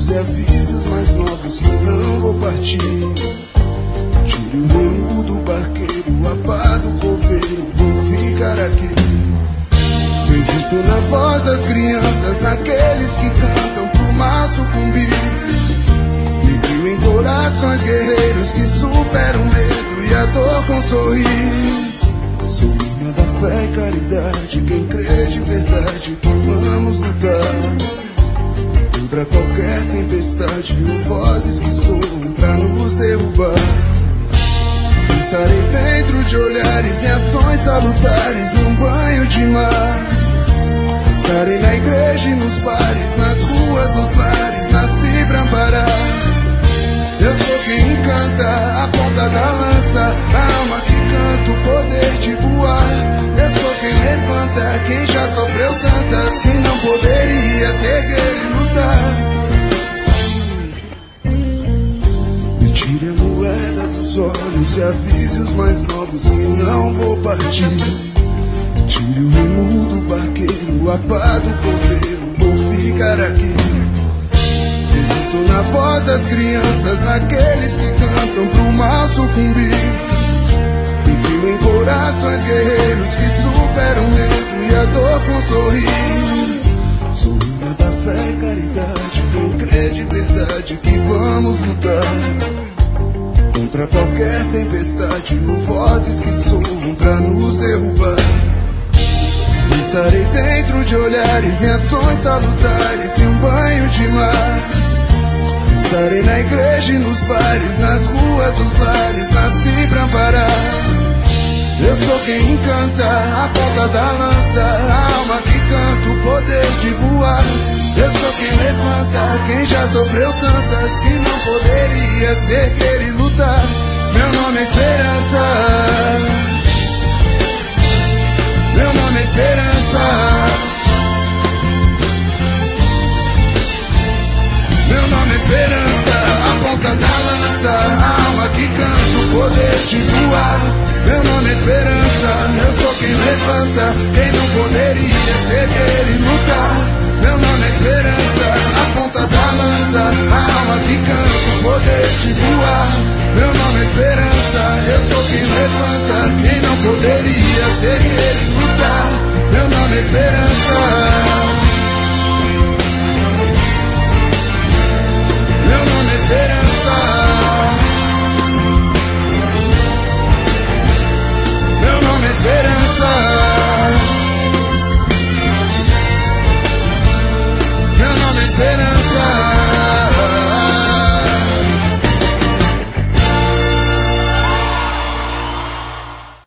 olhos e avise os mais novos que não vou partir. Tire o remo do barqueiro, a pá do coveiro, vou ficar aqui. Existo na voz das crianças, naqueles que cantam pro mal sucumbir. Me crio em corações guerreiros que superam o medo e a dor com sorrir. Sou linha da fé e caridade, quem crê de verdade que vamos lutar contra qualquer tempestade ou vozes que soam pra nos derrubar. Estarei dentro de olhares e ações salutares, um banho de mar. Estarei na igreja e nos bares, nas ruas, nos lares, nasci pra amparar. Eu sou quem encanta a ponta da lança, a alma que canta o poder de voar. Eu sou quem levanta, quem já sofreu tantas, quem não poderia se erguer e lutar. Me tire a moeda dos olhos e avise os mais novos que não vou partir. Tire o remo do barqueiro, a pá do coveiro, vou ficar aqui. Existo na voz das crianças, naqueles que cantam pro mal sucumbir. Me crio em corações guerreiros que superam o medo e a dor com sorrir. Sou linha da fé e caridade, quem crê de verdade que vamos lutar contra qualquer tempestade ou vozes que soam pra nos derrubar. Estarei dentro de olhares em ações salutares e um banho de mar. Estarei na igreja e nos bares, nas ruas, nos lares, nasci pra amparar. Eu sou quem encanta a ponta da lança, a alma que canta o poder de voar. Eu sou quem levanta, quem já sofreu tantas, que não poderia se erguer e lutar. Meu nome é Esperança. Meu nome é Esperança. Meu nome é Esperança, a ponta da lança, a alma que canta o poder de voar. Meu nome é Esperança, eu sou quem levanta, quem não poderia se erguer e lutar. Meu nome é Esperança, a ponta da lança, a alma que canta o poder de voar. Meu nome é Esperança, eu sou quem levanta, quem não poderia se erguer e lutar. Meu nome é Esperança.